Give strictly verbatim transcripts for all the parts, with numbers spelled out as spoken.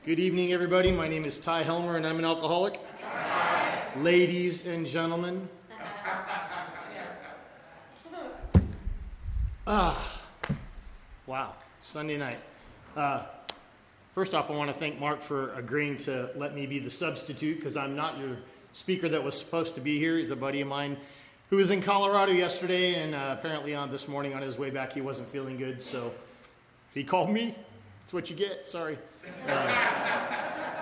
Good evening, everybody. My name is Ty Helmer, and I'm an alcoholic. Hi. Ladies and gentlemen. Ah, wow, Sunday night. Uh, first off, I want to thank Mark for agreeing to let me be the substitute, because I'm not your speaker that was supposed to be here. He's a buddy of mine who was in Colorado yesterday, and uh, apparently on this morning on his way back, he wasn't feeling good, so he called me. That's what you get. Sorry. Uh,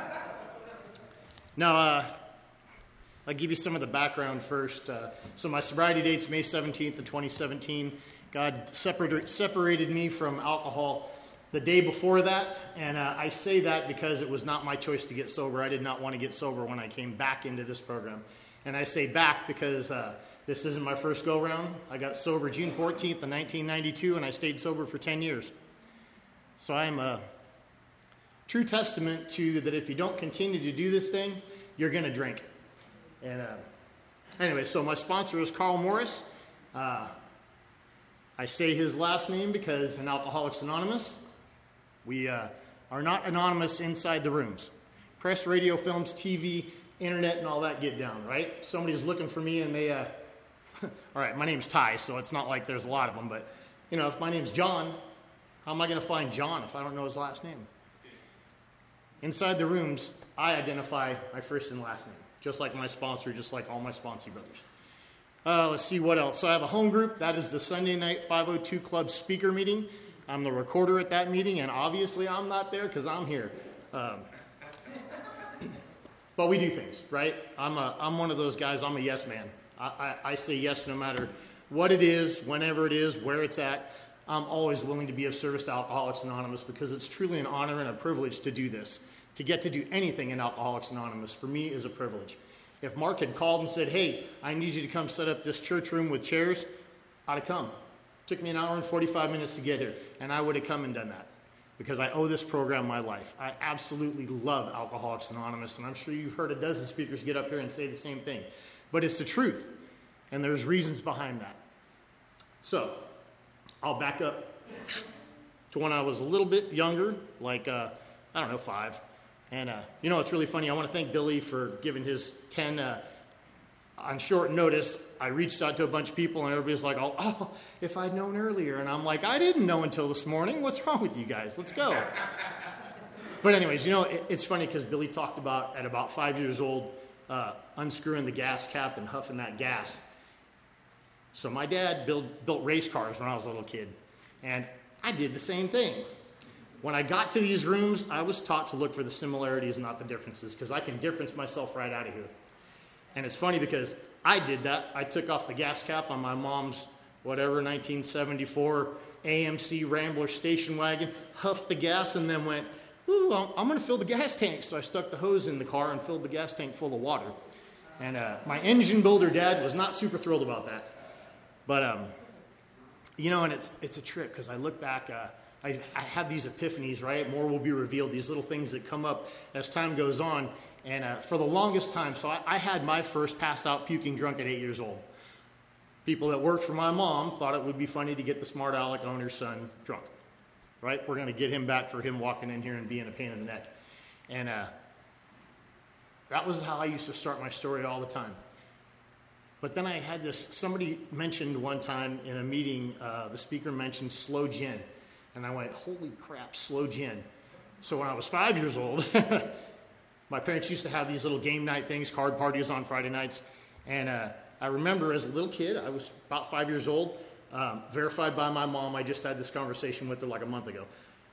now, uh, I'll give you some of the background first. Uh, so my sobriety date's May seventeenth of twenty seventeen. God separated, separated me from alcohol the day before that, and uh, I say that because it was not my choice to get sober. I did not want to get sober when I came back into this program. And I say back because uh, this isn't my first go-round. I got sober June fourteenth of nineteen ninety-two, and I stayed sober for ten years. So I am a true testament to that if you don't continue to do this thing, you're going to drink. And uh, anyway, so my sponsor is Carl Morris. Uh, I say his last name because in Alcoholics Anonymous, we uh, are not anonymous inside the rooms. Press, radio, films, T V, internet, and all that get down, right? Somebody's looking for me and they, uh, all right, my name's Ty, so it's not like there's a lot of them, but, you know, if my name's John, how am I going to find John if I don't know his last name? Inside the rooms, I identify my first and last name, just like my sponsor, just like all my sponsor brothers. Uh, let's see what else. So I have a home group. That is the Sunday night five oh two Club speaker meeting. I'm the recorder at that meeting, and obviously I'm not there because I'm here. Um, but we do things, right? I'm a, I'm one of those guys. I'm a yes man. I, I, I say yes no matter what it is, whenever it is, where it's at. I'm always willing to be of service to Alcoholics Anonymous because it's truly an honor and a privilege to do this. To get to do anything in Alcoholics Anonymous, for me, is a privilege. If Mark had called and said, hey, I need you to come set up this church room with chairs, I'd have come. It took me an hour and forty-five minutes to get here, and I would have come and done that because I owe this program my life. I absolutely love Alcoholics Anonymous, and I'm sure you've heard a dozen speakers get up here and say the same thing. But it's the truth, and there's reasons behind that. So I'll back up to when I was a little bit younger, like, uh, I don't know, five. And, uh, you know, it's really funny. I want to thank Billy for giving his ten uh, on short notice. I reached out to a bunch of people, and everybody's like, oh, oh, if I'd known earlier. And I'm like, I didn't know until this morning. What's wrong with you guys? Let's go. But anyways, you know, it, it's funny because Billy talked about, at about five years old, uh, unscrewing the gas cap and huffing that gas. So my dad built, built race cars when I was a little kid, and I did the same thing. When I got to these rooms, I was taught to look for the similarities, not the differences, because I can difference myself right out of here. And it's funny because I did that. I took off the gas cap on my mom's, whatever, nineteen seventy-four A M C Rambler station wagon, huffed the gas, and then went, ooh, I'm, I'm going to fill the gas tank. So I stuck the hose in the car and filled the gas tank full of water. And uh, my engine builder dad was not super thrilled about that. But, um, you know, and it's it's a trip because I look back, uh, I, I have these epiphanies, right? More will be revealed, these little things that come up as time goes on. And uh, for the longest time, so I, I had my first pass out puking drunk at eight years old. People that worked for my mom thought it would be funny to get the smart aleck owner's son drunk, right? We're going to get him back for him walking in here and being a pain in the neck. And uh, that was how I used to start my story all the time. But then I had this, somebody mentioned one time in a meeting, uh, the speaker mentioned slow gin. And I went, holy crap, slow gin. So when I was five years old, my parents used to have these little game night things, card parties on Friday nights. And uh, I remember as a little kid, I was about five years old, um, verified by my mom. I just had this conversation with her like a month ago.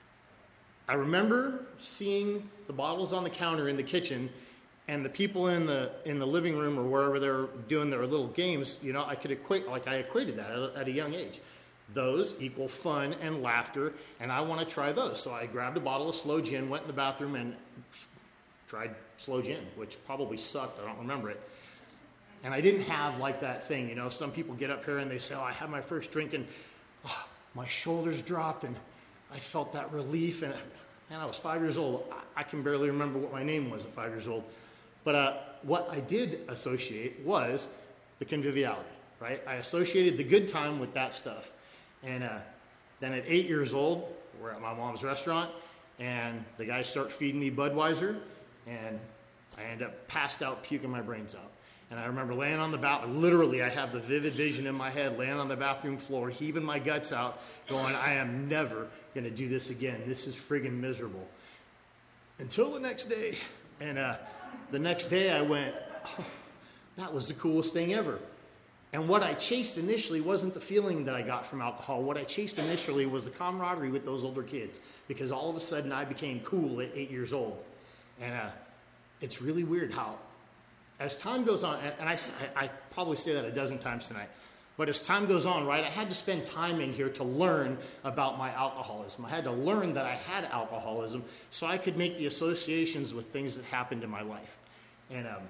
I remember seeing the bottles on the counter in the kitchen, and the people in the in the living room or wherever they're doing their little games, you know, I could equate, like I equated that at a, at a young age. Those equal fun and laughter, and I want to try those. So I grabbed a bottle of slow gin, went in the bathroom, and tried slow gin, which probably sucked. I don't remember it. And I didn't have like that thing, you know. Some people get up here and they say, oh, I had my first drink, and oh, my shoulders dropped, and I felt that relief. And man, I was five years old. I, I can barely remember what my name was at five years old. But uh, what I did associate was the conviviality, right? I associated the good time with that stuff. And uh, then at eight years old, we're at my mom's restaurant, and the guys start feeding me Budweiser, and I end up passed out, puking my brains out. And I remember laying on the bathroom, literally I have the vivid vision in my head, laying on the bathroom floor, heaving my guts out, going, I am never going to do this again. This is friggin' miserable. Until the next day. And uh, the next day I went, oh, that was the coolest thing ever. And what I chased initially wasn't the feeling that I got from alcohol. What I chased initially was the camaraderie with those older kids, because all of a sudden I became cool at eight years old. And uh, it's really weird how, as time goes on, and I, I probably say that a dozen times tonight, but as time goes on, right, I had to spend time in here to learn about my alcoholism. I had to learn that I had alcoholism so I could make the associations with things that happened in my life. And um,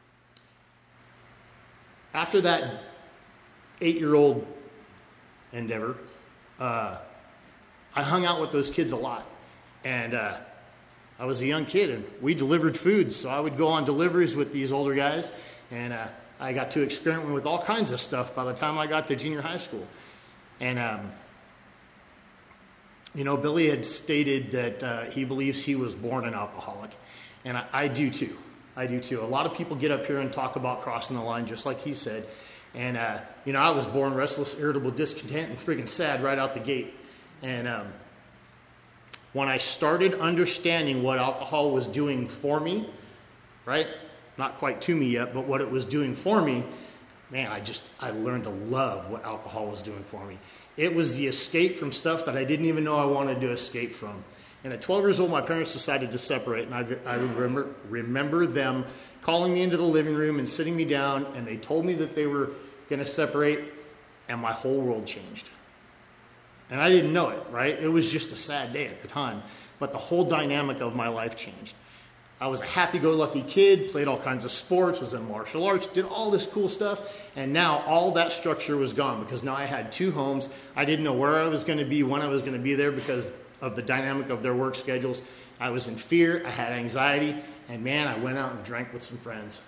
after that eight-year-old endeavor, uh, I hung out with those kids a lot. And uh, I was a young kid, and we delivered food, so I would go on deliveries with these older guys, and uh, I got to experiment with all kinds of stuff by the time I got to junior high school. And, um, you know, Billy had stated that uh, he believes he was born an alcoholic, and I, I do too. I do too. A lot of people get up here and talk about crossing the line, just like he said. And, uh, you know, I was born restless, irritable, discontent, and friggin' sad right out the gate. And um, when I started understanding what alcohol was doing for me, right? Not quite to me yet, but what it was doing for me, man, I just, I learned to love what alcohol was doing for me. It was the escape from stuff that I didn't even know I wanted to escape from. And at twelve years old, my parents decided to separate, and I, I remember, remember them calling me into the living room and sitting me down, and they told me that they were going to separate, and my whole world changed. And I didn't know it, right? It was just a sad day at the time, but the whole dynamic of my life changed. I was a happy-go-lucky kid, played all kinds of sports, was in martial arts, did all this cool stuff, and now all that structure was gone because now I had two homes. I didn't know where I was going to be, when I was going to be there because of the dynamic of their work schedules. I was in fear, I had anxiety, and man, I went out and drank with some friends.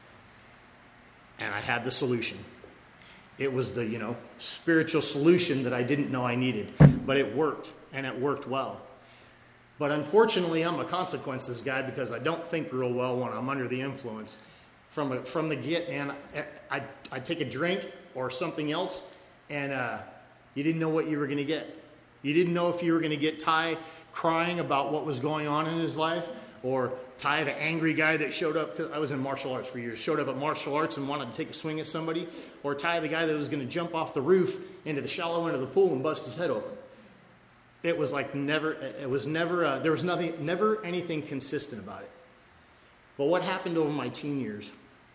And I had the solution. It was the, you know, spiritual solution that I didn't know I needed, but it worked, and it worked well. But unfortunately, I'm a consequences guy because I don't think real well when I'm under the influence. From a, from the get, man, I, I, I'd take a drink or something else, and uh, you didn't know what you were going to get. You didn't know if you were going to get Ty crying about what was going on in his life, or Ty, the angry guy that showed up, because I was in martial arts for years, showed up at martial arts and wanted to take a swing at somebody, or Ty, the guy that was going to jump off the roof into the shallow end of the pool and bust his head open. It was like never, it was never, uh, there was nothing, never anything consistent about it. But what happened over my teen years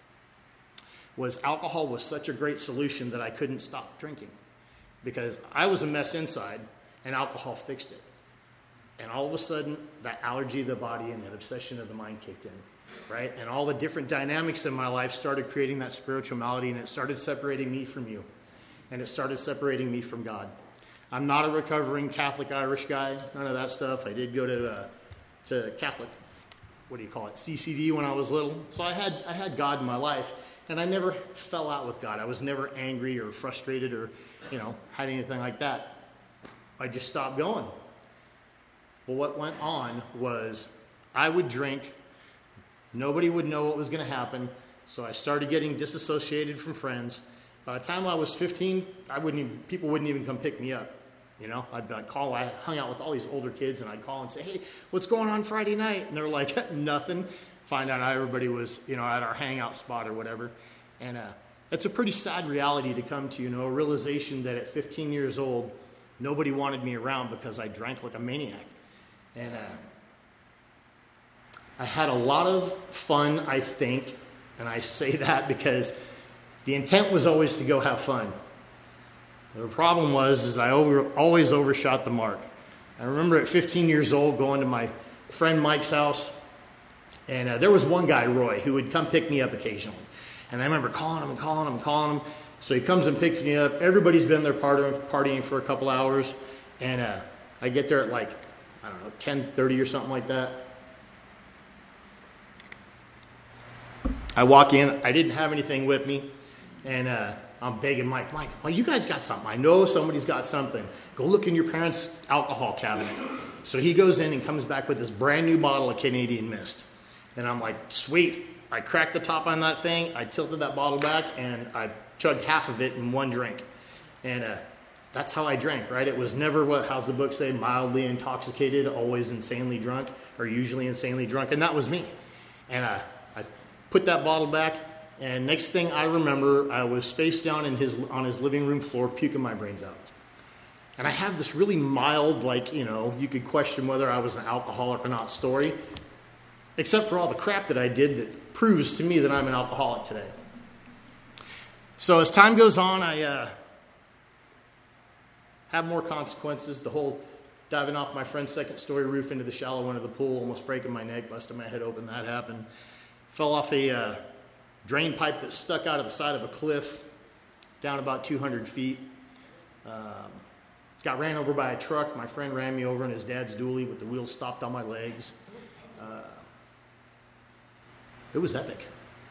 was alcohol was such a great solution that I couldn't stop drinking because I was a mess inside and alcohol fixed it. And all of a sudden, that allergy of the body and that obsession of the mind kicked in, right? And all the different dynamics in my life started creating that spiritual malady, and it started separating me from you. And it started separating me from God. I'm not a recovering Catholic Irish guy, none of that stuff. I did go to uh, to Catholic, what do you call it, C C D when I was little. So I had I had God in my life, and I never fell out with God. I was never angry or frustrated or, you know, had anything like that. I just stopped going. Well, what went on was I would drink. Nobody would know what was going to happen. So I started getting disassociated from friends. By the time I was fifteen, I wouldn't even, people wouldn't even come pick me up. You know, I'd, I'd call, I hung out with all these older kids, and I'd call and say, hey, what's going on Friday night? And they're like, nothing. Find out how everybody was, you know, at our hangout spot or whatever. And uh, it's a pretty sad reality to come to, you know, a realization that at fifteen years old, nobody wanted me around because I drank like a maniac. And uh, I had a lot of fun, I think, and I say that because the intent was always to go have fun. The problem was is I over, always overshot the mark. I remember at fifteen years old going to my friend Mike's house, and uh, there was one guy, Roy, who would come pick me up occasionally. And I remember calling him and calling him and calling him. So he comes and picks me up. Everybody's been there partying, partying for a couple hours, and uh, I get there at like, I don't know, ten thirty or something like that. I walk in. I didn't have anything with me. And uh, I'm begging Mike, Mike, well, you guys got something. I know somebody's got something. Go look in your parents' alcohol cabinet. So he goes in and comes back with this brand new bottle of Canadian Mist. And I'm like, sweet. I cracked the top on that thing. I tilted that bottle back, and I chugged half of it in one drink. And uh, that's how I drank, right? It was never what, how's the book say, mildly intoxicated, always insanely drunk, or usually insanely drunk. And that was me. And uh, I put that bottle back, and next thing I remember, I was face down in his on his living room floor, puking my brains out. And I have this really mild, like, you know, you could question whether I was an alcoholic or not story, except for all the crap that I did that proves to me that I'm an alcoholic today. So as time goes on, I uh, have more consequences. The whole diving off my friend's second story roof into the shallow end of the pool, almost breaking my neck, busting my head open, that happened. Fell off a uh, drain pipe that stuck out of the side of a cliff down about two hundred feet. Um, got ran over by a truck. My friend ran me over in his dad's dually with the wheels stopped on my legs. Uh, it was epic.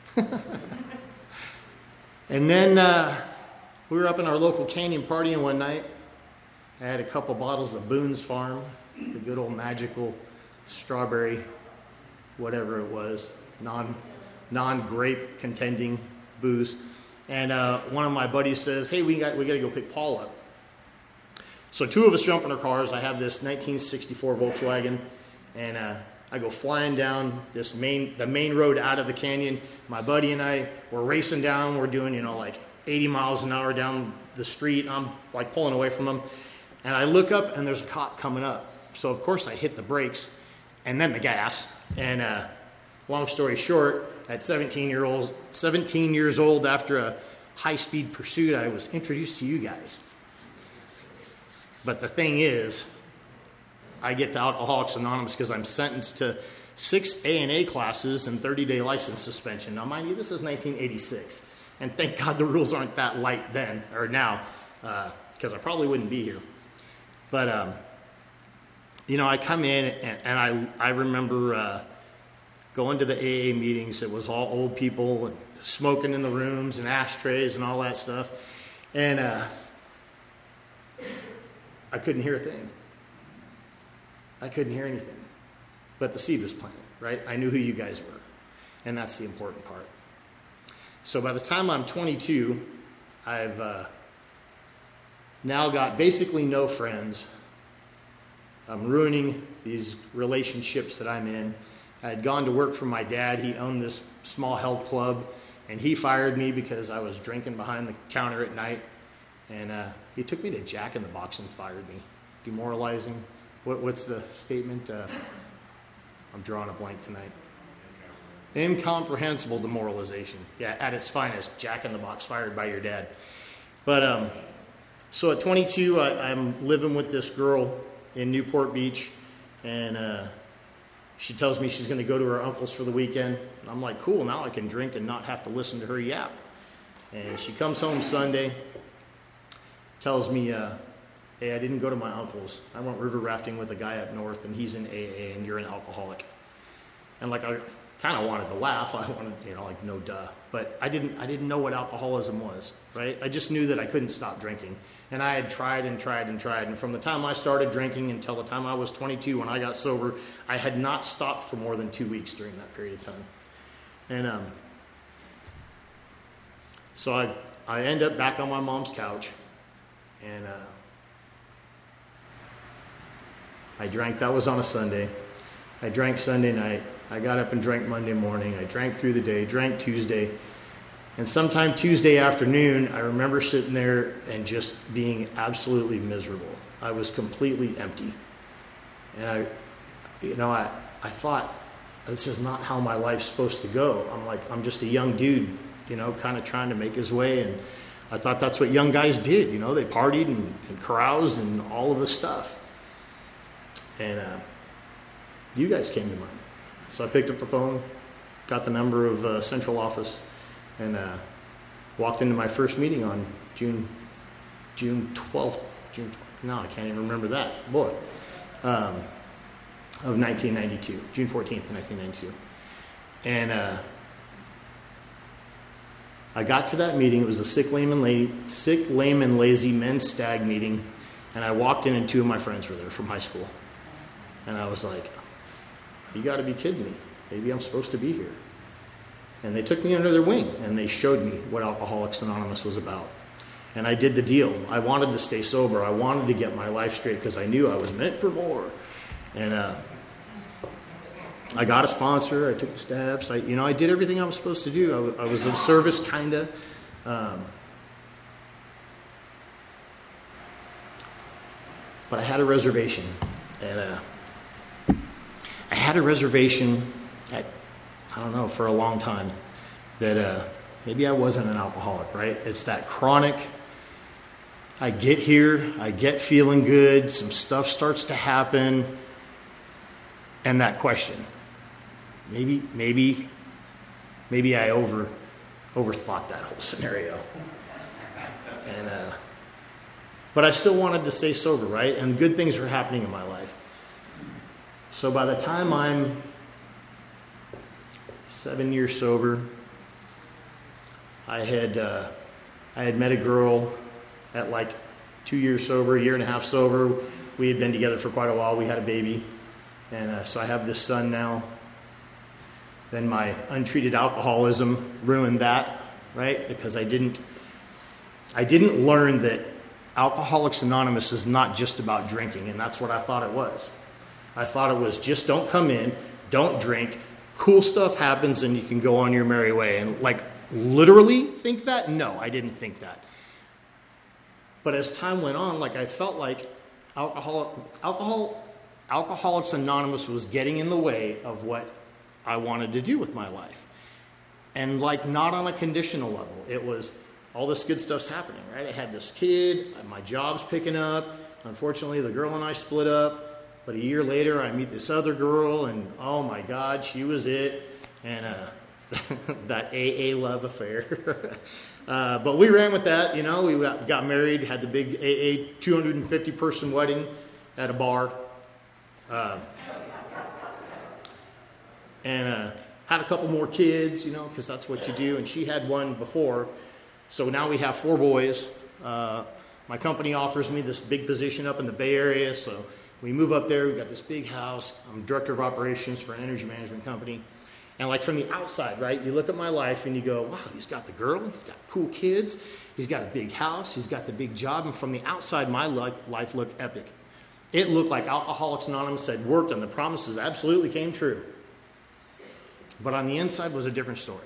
And then uh, we were up in our local canyon partying one night. I had a couple bottles of Boone's Farm, the good old magical strawberry, whatever it was, non, non-grape contending booze. And uh, one of my buddies says, hey, we got we got to go pick Paul up. So two of us jump in our cars. I have this nineteen sixty-four Volkswagen, and uh, I go flying down this main the main road out of the canyon. My buddy and I were racing down. We're doing, you know, like eighty miles an hour down the street. I'm like pulling away from them. And I look up, and there's a cop coming up. So, of course, I hit the brakes and then the gas. And uh, long story short, at seventeen years old, after a high-speed pursuit, I was introduced to you guys. But the thing is, I get to Alcoholics Anonymous because I'm sentenced to six A and A classes and thirty-day license suspension. Now, mind you, this is nineteen eighty-six. And thank God the rules aren't that light then, or now, because uh, I probably wouldn't be here. But, um, you know, I come in, and, and I I remember uh, going to the A A meetings. It was all old people and smoking in the rooms and ashtrays and all that stuff. And uh, I couldn't hear a thing. I couldn't hear anything. But the seed was planted, right? I knew who you guys were. And that's the important part. So by the time I'm twenty-two, I've uh, now got basically no friends. I'm ruining these relationships that I'm in. I had gone to work for my dad. He owned this small health club, and he fired me because I was drinking behind the counter at night. And uh, he took me to Jack in the Box and fired me. Demoralizing. What, what's the statement? Uh, I'm drawing a blank tonight. Incomprehensible demoralization. Yeah, at its finest, Jack in the Box, fired by your dad. But um, so at twenty-two, I, I'm living with this girl in Newport Beach, and uh, she tells me she's going to go to her uncle's for the weekend. And I'm like, cool, now I can drink and not have to listen to her yap. And she comes home Sunday, tells me, uh, hey, I didn't go to my uncle's. I went river rafting with a guy up north, and he's in A A, and you're an alcoholic. And like I kind of wanted to laugh. I wanted, you know, like, no duh. But I didn't I didn't know what alcoholism was, right? I just knew that I couldn't stop drinking. And I had tried and tried and tried. And from the time I started drinking until the time I was twenty-two when I got sober, I had not stopped for more than two weeks during that period of time. And um, so I, I end up back on my mom's couch. And uh, I drank. That was on a Sunday. I drank Sunday night. I got up and drank Monday morning. I drank through the day, drank Tuesday. And sometime Tuesday afternoon, I remember sitting there and just being absolutely miserable. I was completely empty. And I, you know, I, I thought, this is not how my life's supposed to go. I'm like, I'm just a young dude, you know, kind of trying to make his way. And I thought that's what young guys did, you know. They partied and, and caroused and all of this stuff. And uh, you guys came to mind. So I picked up the phone, got the number of uh, central office, and uh, walked into my first meeting on June June twelfth. June no, I can't even remember that. Boy, um, of nineteen ninety-two, June fourteenth, nineteen ninety-two, and uh, I got to that meeting. It was a sick, lame, and la- sick, lame, and lazy men's stag meeting, and I walked in, and two of my friends were there from high school. And I was like, you got to be kidding me. Maybe I'm supposed to be here. And they took me under their wing, and they showed me what Alcoholics Anonymous was about. And I did the deal. I wanted to stay sober. I wanted to get my life straight because I knew I was meant for more. And uh, I got a sponsor. I took the steps. I, you know, I did everything I was supposed to do. I, w- I was of service, kind of. Um, but I had a reservation. And uh, I had a reservation at, I don't know, for a long time that uh, maybe I wasn't an alcoholic, right? It's that chronic, I get here, I get feeling good, some stuff starts to happen, and that question. Maybe, maybe, maybe I over, overthought that whole scenario. And, uh, but I still wanted to stay sober, right? And good things were happening in my life. So by the time I'm seven years sober, I had uh, I had met a girl at like two years sober, a year and a half sober. We had been together for quite a while. We had a baby, and uh, so I have this son now. Then my untreated alcoholism ruined that, right? Because I didn't I didn't learn that Alcoholics Anonymous is not just about drinking, and that's what I thought it was. I thought it was just don't come in, don't drink, cool stuff happens, and you can go on your merry way. And like literally think that? No, I didn't think that. But as time went on, like I felt like alcohol, alcohol, Alcoholics Anonymous was getting in the way of what I wanted to do with my life. And like not on a conditional level. It was all this good stuff's happening, right? I had this kid, my job's picking up. Unfortunately, the girl and I split up. But a year later, I meet this other girl, and oh my God, she was it. And uh, that A A love affair. uh, but we ran with that, you know. We got, got married, had the big A A two hundred fifty person wedding at a bar. Uh, and uh, had a couple more kids, you know, because that's what you do. And she had one before. So now we have four boys. Uh, my company offers me this big position up in the Bay Area, so we move up there. We've got this big house. I'm director of operations for an energy management company. And like from the outside, right, you look at my life and you go, wow, he's got the girl. He's got cool kids. He's got a big house. He's got the big job. And from the outside, my life looked epic. It looked like Alcoholics Anonymous had worked and the promises absolutely came true. But on the inside was a different story.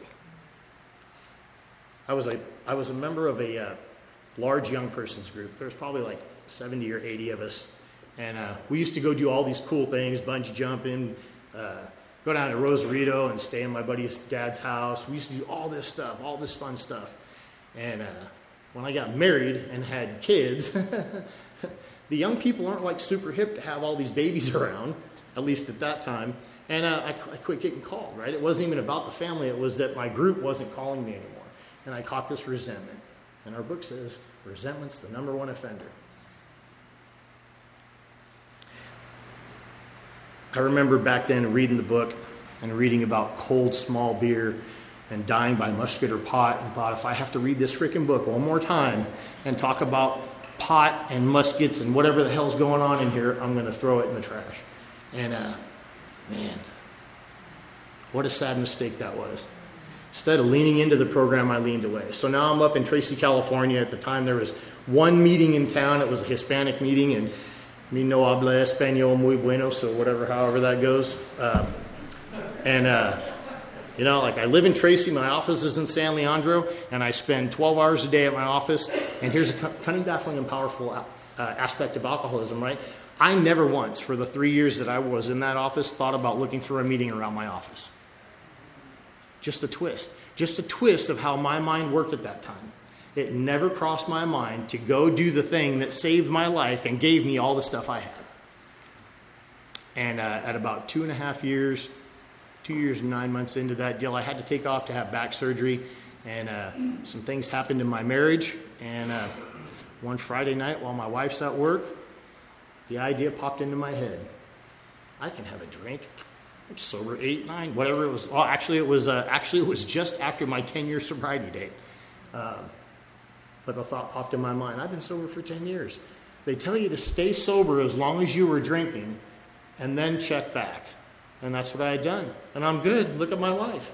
I was a, I was a member of a uh, large young person's group. There was probably like seventy or eighty of us. And uh, we used to go do all these cool things, bungee jumping, uh, go down to Rosarito and stay in my buddy's dad's house. We used to do all this stuff, all this fun stuff. And uh, when I got married and had kids, the young people aren't like super hip to have all these babies around, at least at that time. And uh, I, I quit getting called, right? It wasn't even about the family. It was that my group wasn't calling me anymore. And I caught this resentment. And our book says, resentment's the number one offender. I remember back then reading the book and reading about cold small beer and dying by musket or pot, and thought if I have to read this freaking book one more time and talk about pot and muskets and whatever the hell's going on in here, I'm going to throw it in the trash. And uh, man, what a sad mistake that was. Instead of leaning into the program, I leaned away. So now I'm up in Tracy, California. At the time, there was one meeting in town. It was a Hispanic meeting, and mi no habla español muy bueno, so whatever, however that goes. Um, and, uh, you know, like I live in Tracy. My office is in San Leandro, and I spend twelve hours a day at my office. And here's a cunning, baffling, and powerful uh, aspect of alcoholism, right? I never once, for the three years that I was in that office, thought about looking for a meeting around my office. Just a twist. Just a twist of how my mind worked at that time. It never crossed my mind to go do the thing that saved my life and gave me all the stuff I had. And uh, at about two and a half years, two years and nine months into that deal, I had to take off to have back surgery. And uh, some things happened in my marriage. And uh, one Friday night while my wife's at work, the idea popped into my head. I can have a drink. I'm sober eight, nine, whatever it was. Well, actually, it was uh, actually it was just after my ten-year sobriety date. Um, but the thought popped in my mind. I've been sober for ten years. They tell you to stay sober as long as you were drinking, and then check back. And that's what I had done. And I'm good. Look at my life.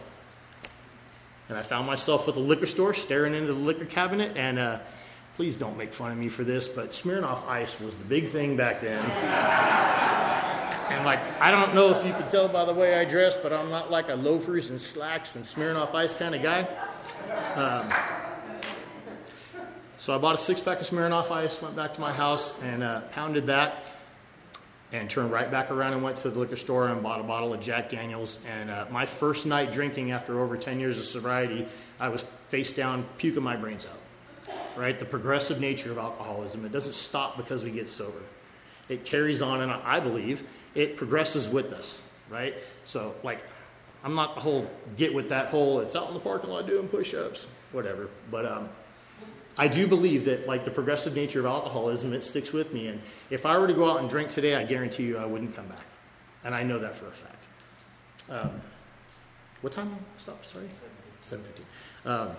And I found myself at the liquor store staring into the liquor cabinet. And uh, please don't make fun of me for this, but Smirnoff Ice was the big thing back then. And like, I don't know if you can tell by the way I dress, but I'm not like a loafers and slacks and Smirnoff Ice kind of guy. Um, so I bought a six-pack of Smirnoff Ice, went back to my house and uh, pounded that, and turned right back around and went to the liquor store and bought a bottle of Jack Daniels. And uh, my first night drinking after over ten years of sobriety, I was face down, puking my brains out. Right? The progressive nature of alcoholism. It doesn't stop because we get sober. It carries on, and I believe it progresses with us. Right? So, like, I'm not the whole get with that whole, it's out in the parking lot doing push-ups, whatever. But um, I do believe that, like, the progressive nature of alcoholism, it sticks with me. And if I were to go out and drink today, I guarantee you I wouldn't come back. And I know that for a fact. Um, what time? Stop, sorry? seven fifteen. Um,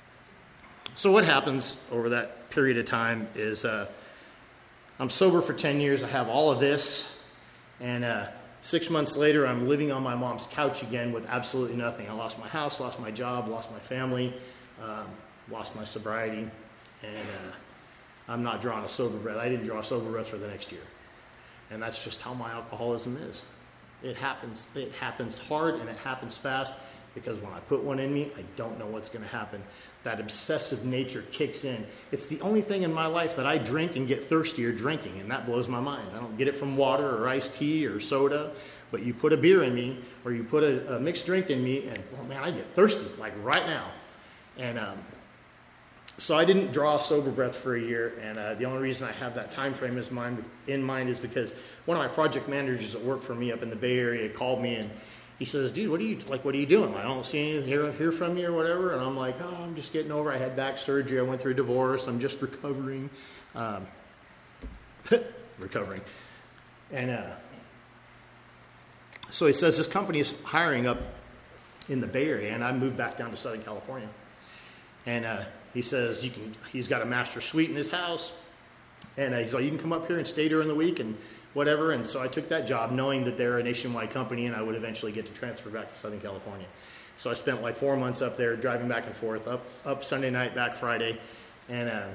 so what happens over that period of time is uh, I'm sober for ten years. I have all of this. And uh, six months later, I'm living on my mom's couch again with absolutely nothing. I lost my house, lost my job, lost my family, um, lost my sobriety. And uh, I'm not drawing a sober breath. I didn't draw a sober breath for the next year. And that's just how my alcoholism is. It happens. It happens hard and it happens fast because when I put one in me, I don't know what's going to happen. That obsessive nature kicks in. It's the only thing in my life that I drink and get thirstier drinking, and that blows my mind. I don't get it from water or iced tea or soda, but you put a beer in me or you put a, a mixed drink in me, and, oh man, I get thirsty, like right now. And um, so I didn't draw a sober breath for a year, and uh, the only reason I have that time frame is mind, in mind is because one of my project managers that worked for me up in the Bay Area called me, and he says, dude, what are you, like, what are you doing? I don't see anything, hear, hear from you or whatever. And I'm like, oh, I'm just getting over. I had back surgery. I went through a divorce. I'm just recovering. Um, recovering. And uh, so he says this company is hiring up in the Bay Area, and I moved back down to Southern California. And uh, he says, you can. he's got a master suite in his house. And uh, he's like, you can come up here and stay during the week and whatever. And so I took that job knowing that they're a nationwide company and I would eventually get to transfer back to Southern California. So I spent like four months up there driving back and forth, up up Sunday night, back Friday. And uh,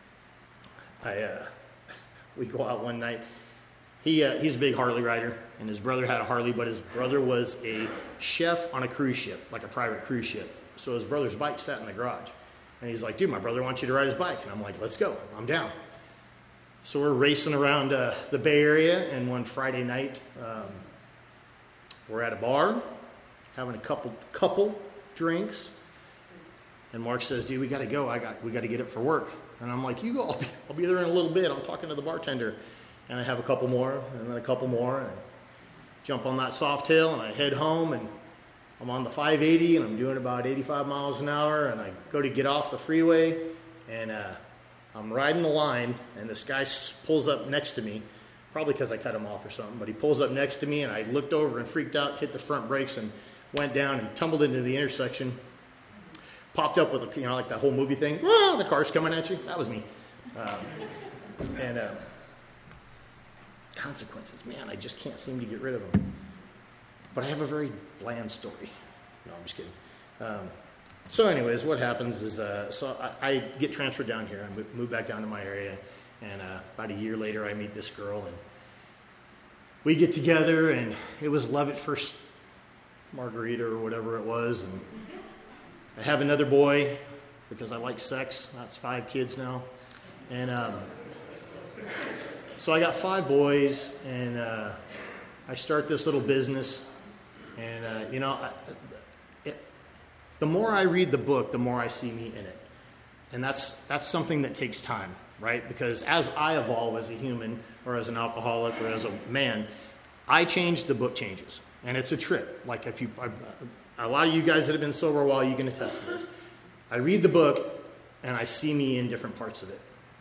I uh, we go out one night. He uh, He's a big Harley rider, and his brother had a Harley, but his brother was a chef on a cruise ship, like a private cruise ship. So his brother's bike sat in the garage. And he's like, dude, my brother wants you to ride his bike. And I'm like, let's go. I'm down. So we're racing around uh, the Bay Area, and one Friday night, um, we're at a bar, having a couple couple drinks, and Mark says, dude, we got to go. I got we got to get up for work. And I'm like, you go. I'll be, I'll be there in a little bit. I'm talking to the bartender. And I have a couple more, and then a couple more, and I jump on that Softail, and I head home, and I'm on the five eighty, and I'm doing about eighty-five miles an hour, and I go to get off the freeway, and uh, I'm riding the line, and this guy pulls up next to me, probably because I cut him off or something, but he pulls up next to me, and I looked over and freaked out, hit the front brakes, and went down and tumbled into the intersection, popped up with, a, you know, like that whole movie thing, oh, the car's coming at you. That was me. Um, and uh, consequences, man, I just can't seem to get rid of them. But I have a very bland story. No, I'm just kidding. Um, So anyways, what happens is, uh, so I, I get transferred down here. I move, move back down to my area, and uh, about a year later, I meet this girl, and we get together, and it was love at first margarita or whatever it was, and I have another boy because I like sex. That's five kids now, and um, so I got five boys, and uh, I start this little business, and uh, you know. I, The more I read the book, the more I see me in it. And that's that's something that takes time, right? Because as I evolve as a human or as an alcoholic or as a man, I change, the book changes. And it's a trip. Like if you, a lot of you guys that have been sober a while, you can attest to this. I read the book and I see me in different parts of it.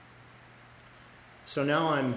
So now I'm,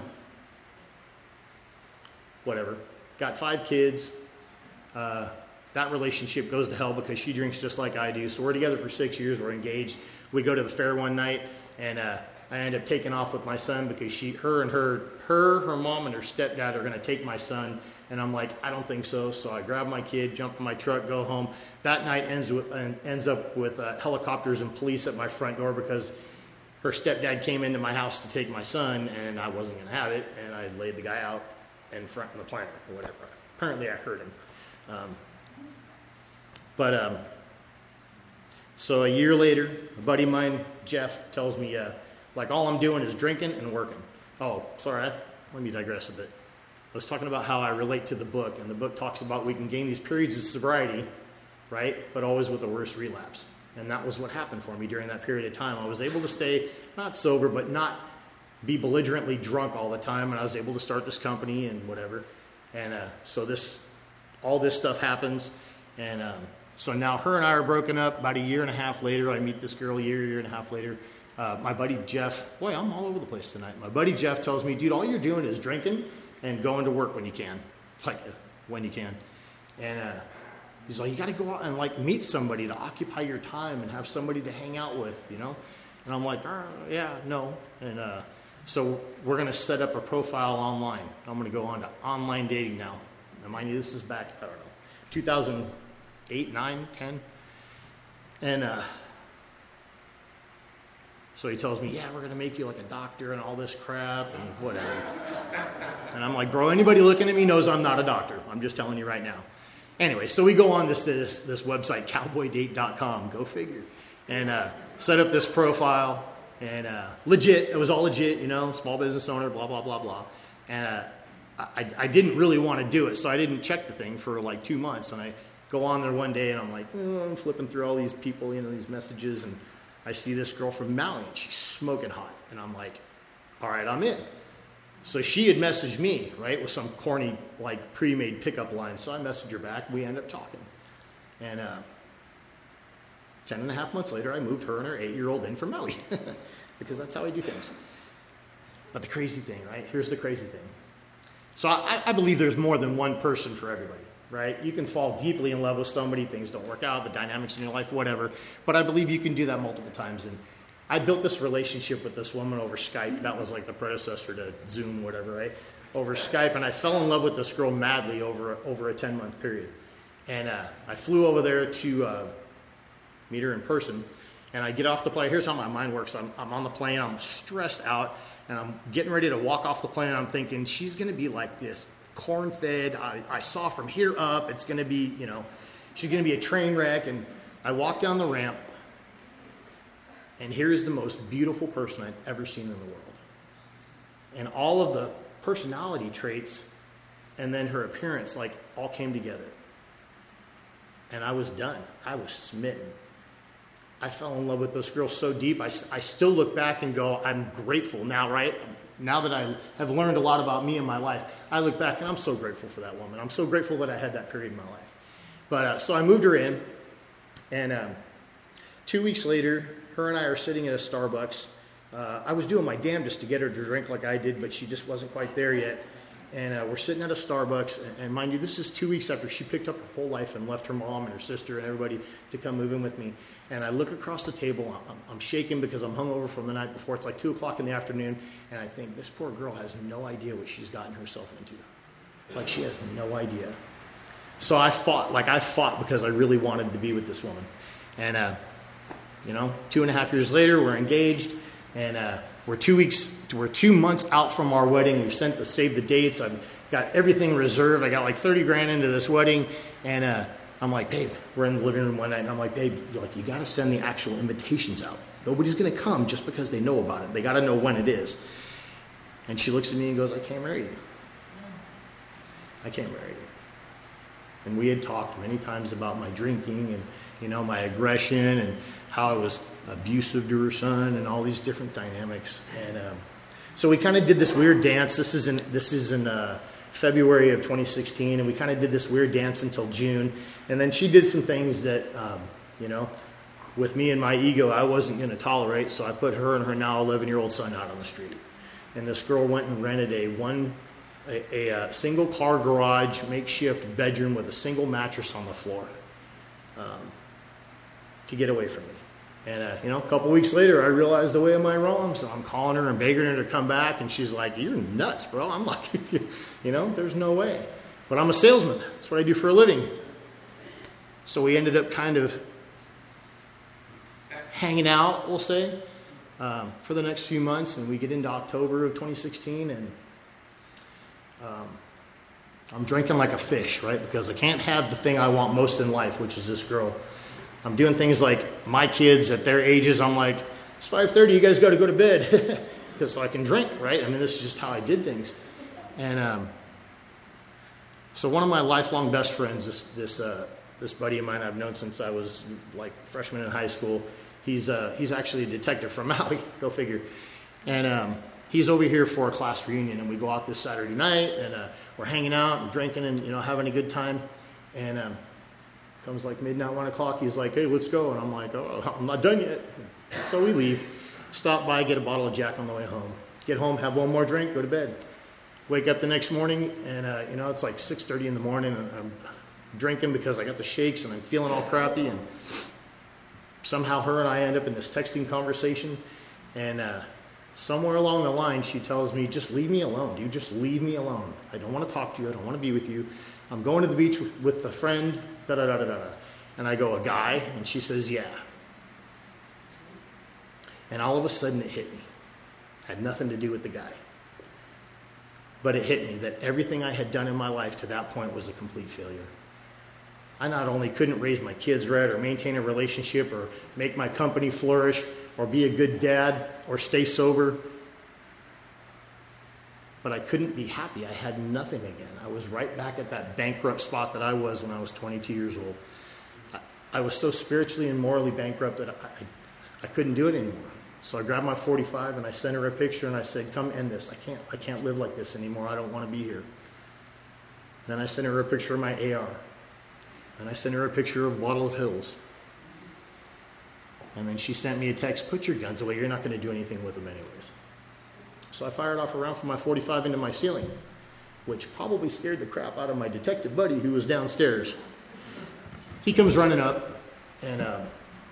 whatever, got five kids, uh, that relationship goes to hell because she drinks just like I do. So we're together for six years. We're engaged. We go to the fair one night, and uh, I end up taking off with my son because she, her and her, her, her mom and her stepdad are going to take my son. And I'm like, I don't think so. So I grab my kid, jump in my truck, go home. That night ends with, uh, ends up with uh, helicopters and police at my front door because her stepdad came into my house to take my son, and I wasn't going to have it. And I laid the guy out in front of the planter or whatever. Apparently I hurt him. Um, but um, so a year later, a buddy of mine, Jeff, tells me, uh, like, all I'm doing is drinking and working. Oh, sorry. Let me digress a bit. I was talking about how I relate to the book, and the book talks about we can gain these periods of sobriety, right, but always with the worst relapse. And that was what happened for me during that period of time. I was able to stay not sober, but not be belligerently drunk all the time, and I was able to start this company and whatever. And uh, so this, all this stuff happens, and um, so now her and I are broken up. About a year and a half later, I meet this girl a year, year and a half later. Uh, my buddy Jeff, boy, I'm all over the place tonight. My buddy Jeff tells me, dude, all you're doing is drinking and going to work when you can, like uh, when you can. And uh, he's like, you got to go out and like meet somebody to occupy your time and have somebody to hang out with, you know? And I'm like, oh, yeah, no. And uh, so we're going to set up a profile online. I'm going to go on to online dating now. Now, mind you, this is back, I don't know, two thousand eight, nine, ten. And uh, so he tells me, yeah, we're going to make you like a doctor and all this crap and whatever. And I'm like, bro, anybody looking at me knows I'm not a doctor. I'm just telling you right now. Anyway, so we go on this this, this website, cowboy date dot com, go figure, and uh, set up this profile. And uh, legit, it was all legit, you know, small business owner, blah, blah, blah, blah. And uh, I, I didn't really want to do it, so I didn't check the thing for like two months. And I go on there one day, and I'm like, oh, I'm flipping through all these people, you know, these messages, and I see this girl from Maui, and she's smoking hot. And I'm like, all right, I'm in. So she had messaged me, right, with some corny, like, pre-made pickup line. So I messaged her back. We ended up talking. And uh, ten and a half months later, I moved her and her eight-year-old in from Maui because that's how I do things. But the crazy thing, right, here's the crazy thing. So I, I believe there's more than one person for everybody. Right? You can fall deeply in love with somebody, things don't work out, the dynamics in your life, whatever. But I believe you can do that multiple times. And I built this relationship with this woman over Skype. That was like the predecessor to Zoom, whatever, right? Over Skype. And I fell in love with this girl madly over, over a ten-month period. And uh, I flew over there to uh, meet her in person. And I get off the plane. Here's how my mind works. I'm, I'm on the plane. I'm stressed out. And I'm getting ready to walk off the plane. And I'm thinking, she's going to be like this. Corn-fed, I, I saw from here up, it's going to be, you know, she's going to be a train wreck. And I walk down the ramp, and here's the most beautiful person I've ever seen in the world. And all of the personality traits and then her appearance, like, all came together. And I was done. I was smitten. I fell in love with this girl so deep, I, I still look back and go, I'm grateful now, right? Now that I have learned a lot about me and my life, I look back and I'm so grateful for that woman. I'm so grateful that I had that period in my life. But uh, so I moved her in, and um, two weeks later, her and I are sitting at a Starbucks. Uh, I was doing my damnedest to get her to drink like I did, but she just wasn't quite there yet. And uh, we're sitting at a Starbucks, and, and mind you, this is two weeks after she picked up her whole life and left her mom and her sister and everybody to come move in with me. And I look across the table, I'm, I'm shaking because I'm hungover from the night before. It's like two o'clock in the afternoon, and I think, this poor girl has no idea what she's gotten herself into. Like, she has no idea. So I fought, like I fought because I really wanted to be with this woman. And, uh, you know, two and a half years later, we're engaged, and uh, we're two weeks, we're two months out from our wedding. We've sent to save the dates. I've got everything reserved. I got like thirty grand into this wedding, and uh, I'm like, babe, we're in the living room one night, and I'm like, babe, you're like, you got to send the actual invitations out. Nobody's going to come just because they know about it. They got to know when it is. And she looks at me and goes, I can't marry you. I can't marry you. And we had talked many times about my drinking and, you know, my aggression and how I was abusive to her son and all these different dynamics. And um, so we kind of did this weird dance. This is in this is in uh, February of twenty sixteen, and we kind of did this weird dance until June. And then she did some things that, um, you know, with me and my ego, I wasn't going to tolerate. So I put her and her now eleven-year-old son out on the street. And this girl went and rented a one, a, a, a single car garage makeshift bedroom with a single mattress on the floor um, to get away from me. And, uh, you know, a couple weeks later, I realized the way am I wrong. So I'm calling her and begging her to come back. And she's like, you're nuts, bro. I'm like, you know, there's no way. But I'm a salesman. That's what I do for a living. So we ended up kind of hanging out, we'll say, um, for the next few months. And we get into October of twenty sixteen. And um, I'm drinking like a fish, right? Because I can't have the thing I want most in life, which is this girl. I'm doing things like my kids at their ages. I'm like, it's five thirty. You guys got to go to bed. Because so I can drink, right? I mean, this is just how I did things. And um, so one of my lifelong best friends, this this uh, this buddy of mine I've known since I was like freshman in high school. He's uh, he's actually a detective from Maui. Go figure. And um, he's over here for a class reunion, and we go out this Saturday night, and uh, we're hanging out and drinking and you know having a good time. And um, comes like midnight, one o'clock. He's like, "Hey, let's go." And I'm like, "Oh, I'm not done yet." So we leave, stop by, get a bottle of Jack on the way home. Get home, have one more drink, go to bed. Wake up the next morning, and uh, you know it's like six thirty in the morning, and I'm drinking because I got the shakes, and I'm feeling all crappy. And somehow, her and I end up in this texting conversation, and uh, somewhere along the line, she tells me, "Just leave me alone, dude. Just leave me alone. I don't want to talk to you. I don't want to be with you. I'm going to the beach with, with a friend." Da da da da da. And I go, "A guy?" And she says, "Yeah." And all of a sudden, it hit me. Had nothing to do with the guy. But it hit me that everything I had done in my life to that point was a complete failure. I not only couldn't raise my kids right or maintain a relationship or make my company flourish or be a good dad or stay sober, but I couldn't be happy. I had nothing again. I was right back at that bankrupt spot that I was when I was twenty-two years old. I, I was so spiritually and morally bankrupt that I, I, I couldn't do it anymore. So I grabbed my forty-five and I sent her a picture and I said, "Come end this. I can't, I can't live like this anymore. I don't want to be here." Then I sent her a picture of my A R. And I sent her a picture of Wattle of Hills. And then she sent me a text, "Put your guns away. You're not going to do anything with them anyways." So I fired off a round from my forty-five into my ceiling, which probably scared the crap out of my detective buddy who was downstairs. He comes running up, and um,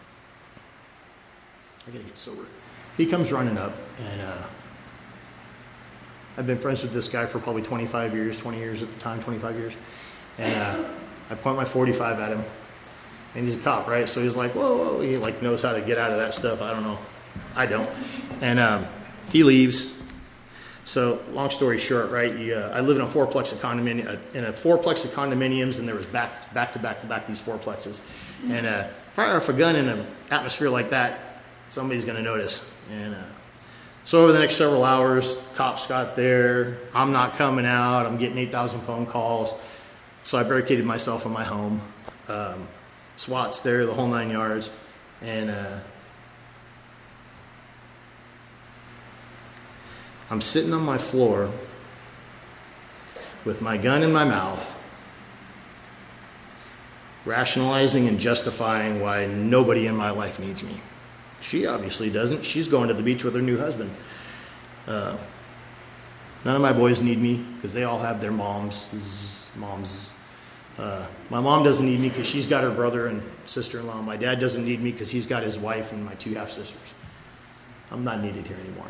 I got to get sober. He comes running up, and uh, I've been friends with this guy for probably twenty-five years, twenty years at the time, twenty-five years. And uh, I point my forty-five at him, and he's a cop, right? So he's like, whoa, whoa, he like knows how to get out of that stuff. I don't know. I don't. And um, he leaves. So long story short, right, you, uh, I live in a fourplex of condominium, uh, in a fourplex of condominiums, and there was back, back to back to back these fourplexes. And uh, fire off a gun in an atmosphere like that, somebody's going to notice. And uh, so over the next several hours, cops got there. I'm not coming out. I'm getting eight thousand phone calls. So I barricaded myself in my home. Um, SWAT's there, the whole nine yards. And uh, I'm sitting on my floor with my gun in my mouth, rationalizing and justifying why nobody in my life needs me. She obviously doesn't. She's going to the beach with her new husband. Uh, none of my boys need me because they all have their moms. Moms. Uh, my mom doesn't need me because she's got her brother and sister-in-law. My dad doesn't need me because he's got his wife and my two half-sisters. I'm not needed here anymore.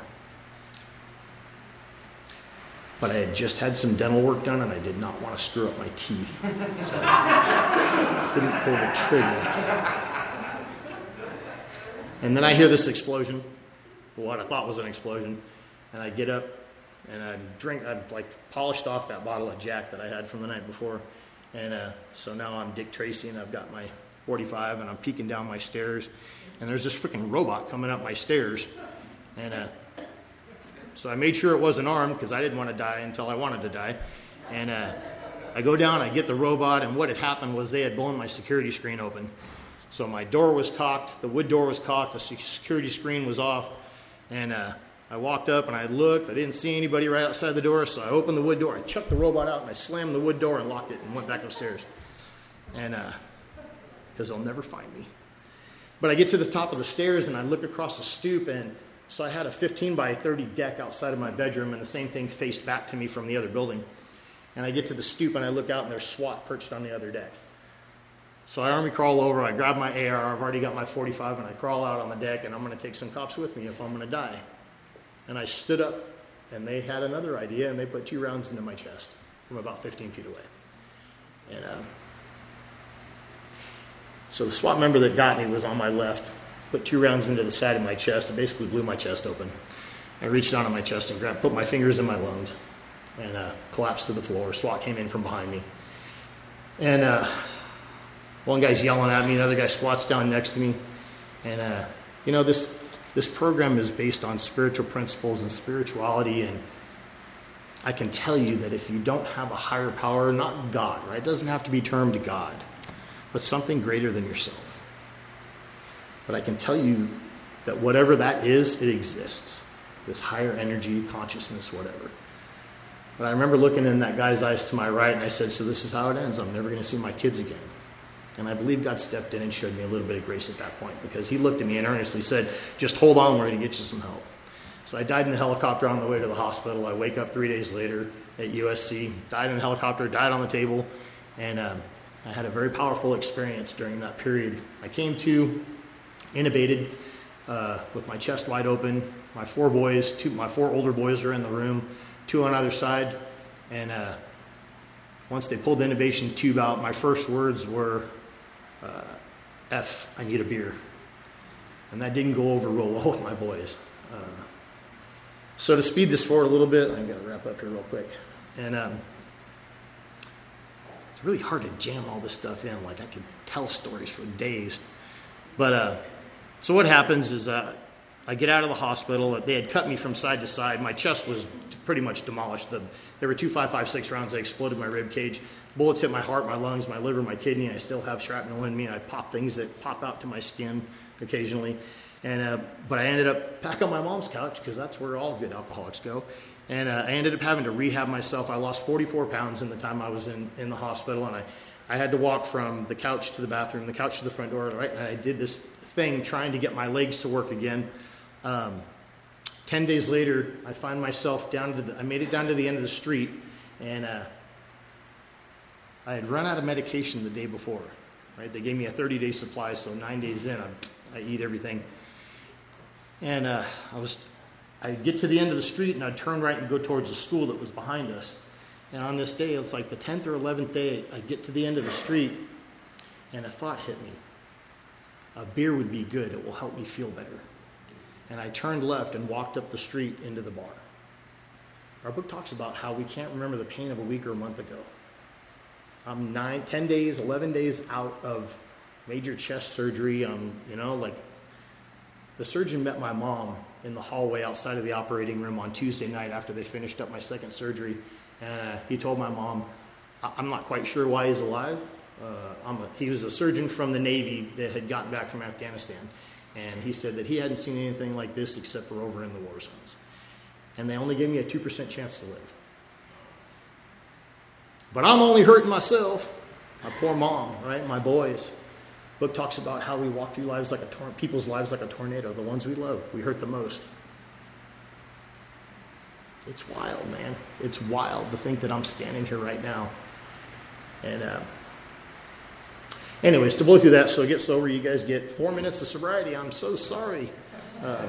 But I had just had some dental work done, and I did not want to screw up my teeth. So I couldn't pull the trigger. And then I hear this explosion, what I thought was an explosion, and I get up, and I drink, I like polished off that bottle of Jack that I had from the night before. And uh, so now I'm Dick Tracy, and I've got my forty-five, and I'm peeking down my stairs, and there's this freaking robot coming up my stairs. And uh, so I made sure it wasn't armed because I didn't want to die until I wanted to die. And uh, I go down, I get the robot, and what had happened was they had blown my security screen open. So my door was cocked, the wood door was cocked, the security screen was off, and uh, I walked up and I looked. I didn't see anybody right outside the door, so I opened the wood door. I chucked the robot out and I slammed the wood door and locked it and went back upstairs. And because uh, they'll never find me. But I get to the top of the stairs and I look across the stoop, and so I had a fifteen by thirty deck outside of my bedroom, and the same thing faced back to me from the other building. And I get to the stoop and I look out, and there's SWAT perched on the other deck. So I army crawl over, I grab my A R, I've already got my forty-five, and I crawl out on the deck, and I'm going to take some cops with me if I'm going to die. And I stood up, and they had another idea, and they put two rounds into my chest from about fifteen feet away. And uh, so the SWAT member that got me was on my left, put two rounds into the side of my chest, and basically blew my chest open. I reached down on my chest and grabbed, put my fingers in my lungs, and uh, collapsed to the floor. SWAT came in from behind me. And uh, one guy's yelling at me, another guy squats down next to me. And, uh, you know, this this program is based on spiritual principles and spirituality. And I can tell you that if you don't have a higher power, not God, right? It doesn't have to be termed God, but something greater than yourself. But I can tell you that whatever that is, it exists. This higher energy, consciousness, whatever. But I remember looking in that guy's eyes to my right, and I said, so this is how it ends. I'm never going to see my kids again. And I believe God stepped in and showed me a little bit of grace at that point, because he looked at me and earnestly said, just hold on, we're going to get you some help. So I died in the helicopter on the way to the hospital. I wake up three days later at U S C, died in the helicopter, died on the table, and um, I had a very powerful experience during that period. I came to intubated uh, with my chest wide open. My four boys, two, my four older boys are in the room, two on either side, and uh, once they pulled the intubation tube out, my first words were, uh, F, I need a beer. And that didn't go over real well with my boys. Uh, so to speed this forward a little bit, I'm going to wrap up here real quick. And um, it's really hard to jam all this stuff in. Like, I could tell stories for days. But uh, so what happens is uh, I get out of the hospital. They had cut me from side to side. My chest was pretty much demolished. The, there were two five five six rounds that exploded my rib cage. Bullets hit my heart, my lungs, my liver, my kidney. I still have shrapnel in me. I pop things that pop out to my skin occasionally. And uh, but I ended up back on my mom's couch, because that's where all good alcoholics go. And uh, I ended up having to rehab myself. I lost forty-four pounds in the time I was in, in the hospital. And I, I had to walk from the couch to the bathroom, the couch to the front door. Right? And I did this thing trying to get my legs to work again. Um, Ten days later, I find myself down to the, I made it down to the end of the street, and uh, I had run out of medication the day before, right? They gave me a thirty-day supply, so nine days in, I, I eat everything. And uh, I was, I'd get to the end of the street, and I'd turn right and go towards the school that was behind us. And on this day, it's like the tenth or eleventh day, I get to the end of the street, and a thought hit me. A beer would be good. It will help me feel better. And I turned left and walked up the street into the bar. Our book talks about how we can't remember the pain of a week or a month ago. I'm nine, ten days, eleven days out of major chest surgery. Um, you know, like the surgeon met my mom in the hallway outside of the operating room on Tuesday night after they finished up my second surgery. And uh, he told my mom, I'm not quite sure why he's alive. Uh, I'm a, he was a surgeon from the Navy that had gotten back from Afghanistan. And he said that he hadn't seen anything like this except for over in the war zones. And they only gave me a two percent chance to live. But I'm only hurting myself. My poor mom, right? My boys. Book talks about how we walk through lives like a tor- people's lives like a tornado. The ones we love, we hurt the most. It's wild, man. It's wild to think that I'm standing here right now. And uh, anyways, to blow through that, so I get sober, you guys get four minutes of sobriety. I'm so sorry. Uh,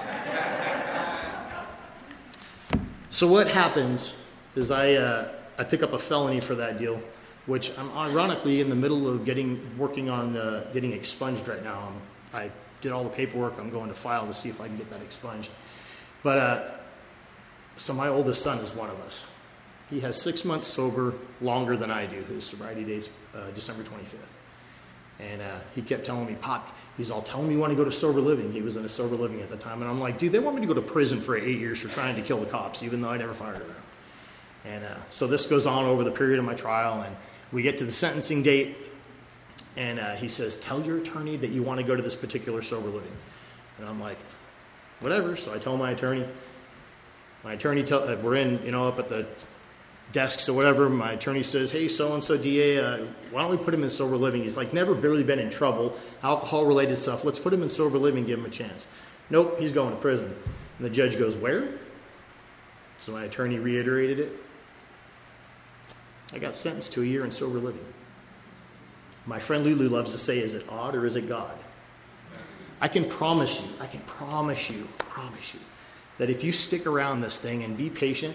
so what happens is I uh, I pick up a felony for that deal, which I'm ironically in the middle of getting working on uh, getting expunged right now. I'm, I did all the paperwork. I'm going to file to see if I can get that expunged. But uh, so my oldest son is one of us. He has six months sober, longer than I do. His sobriety date's uh, December twenty-fifth. And uh, he kept telling me, Pop, he's all telling me you want to go to sober living. He was in a sober living at the time. And I'm like, dude, they want me to go to prison for eight years for trying to kill the cops, even though I never fired around. And uh, so this goes on over the period of my trial. And we get to the sentencing date. And uh, he says, tell your attorney that you want to go to this particular sober living. And I'm like, whatever. So I tell my attorney. My attorney, tell, uh, we're in, you know, up at the desks or whatever. My attorney says, hey, so-and-so D A, uh, why don't we put him in sober living? He's like never really been in trouble, alcohol-related stuff. Let's put him in sober living, give him a chance. Nope, he's going to prison. And the judge goes, where? So my attorney reiterated it. I got sentenced to a year in sober living. My friend Lulu loves to say, is it odd or is it God? I can promise you, I can promise you, promise you, that if you stick around this thing and be patient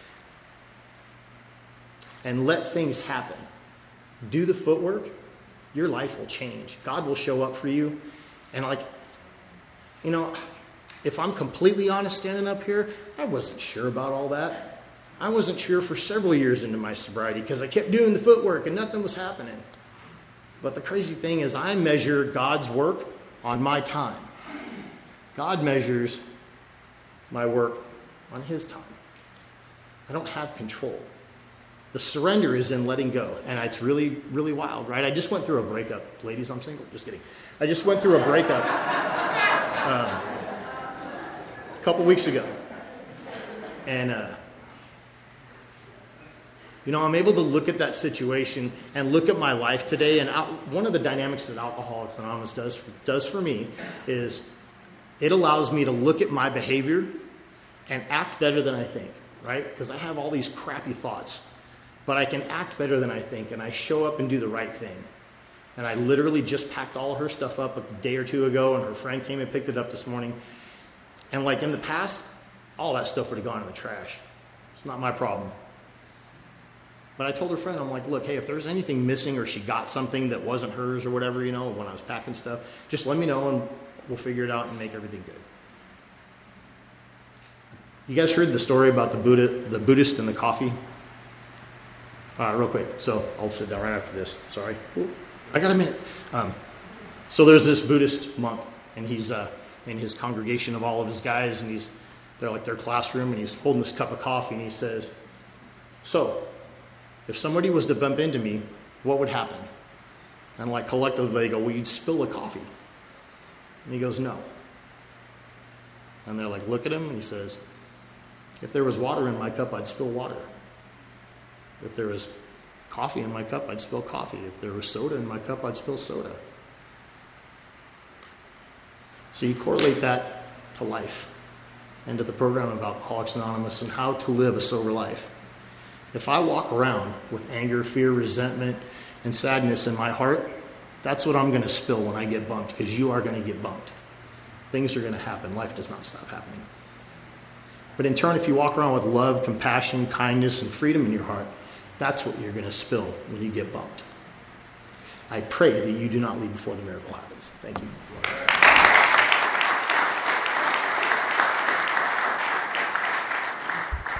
and let things happen, do the footwork, your life will change. God will show up for you. And like, you know, if I'm completely honest standing up here, I wasn't sure about all that. I wasn't sure for several years into my sobriety because I kept doing the footwork and nothing was happening. But the crazy thing is I measure God's work on my time. God measures my work on his time. I don't have control. The surrender is in letting go. And it's really, really wild, right? I just went through a breakup. Ladies, I'm single. Just kidding. I just went through a breakup um, a couple weeks ago. And, uh, you know, I'm able to look at that situation and look at my life today. And out, one of the dynamics that Alcoholics Anonymous does for, does for me is it allows me to look at my behavior and act better than I think, right? Because I have all these crappy thoughts. But I can act better than I think, and I show up and do the right thing. And I literally just packed all of her stuff up a day or two ago, and her friend came and picked it up this morning. And like in the past, all that stuff would have gone in the trash. It's not my problem. But I told her friend, I'm like, look, hey, if there's anything missing or she got something that wasn't hers or whatever, you know, when I was packing stuff, just let me know and we'll figure it out and make everything good. You guys heard the story about the Buddha, the Buddhist and the coffee? Uh, real quick, so I'll sit down right after this. Sorry. Ooh, I got a minute. Um, so there's this Buddhist monk, and he's uh, in his congregation of all of his guys, and he's they're like their classroom, and he's holding this cup of coffee, and he says, so, if somebody was to bump into me, what would happen? And like collectively they go, well, you'd spill the coffee. And he goes, no. And they're like, look at him, and he says, if there was water in my cup, I'd spill water. If there was coffee in my cup, I'd spill coffee. If there was soda in my cup, I'd spill soda. So you correlate that to life and to the program of Alcoholics Anonymous and how to live a sober life. If I walk around with anger, fear, resentment, and sadness in my heart, that's what I'm going to spill when I get bumped, because you are going to get bumped. Things are going to happen. Life does not stop happening. But in turn, if you walk around with love, compassion, kindness, and freedom in your heart, that's what you're going to spill when you get bumped. I pray that you do not leave before the miracle happens. Thank you.